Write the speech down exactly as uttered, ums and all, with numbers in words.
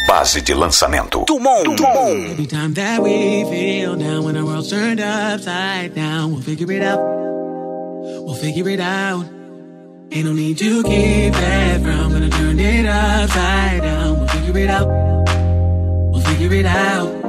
base de lançamento. Dumont. Dumont. Every time that we feel down when the world's turned upside down, we'll figure it out. We'll figure it out. Ain't no need to keep that from gonna turn it upside down. We'll figure it out. We'll figure it out.